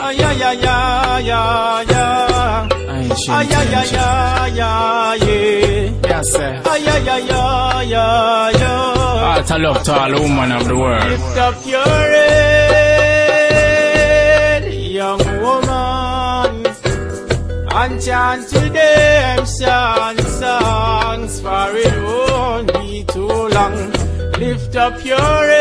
Ay, ay, ay, ay, ay, ay. Ay, ay, ay, ay, ay, yeah. Yes, sir. Ay, ay, ay, ay, ay, ay. Heart of love to all women of the world. Lift up your head, young woman, and chant to them songs, for it won't be too long. Lift up your head.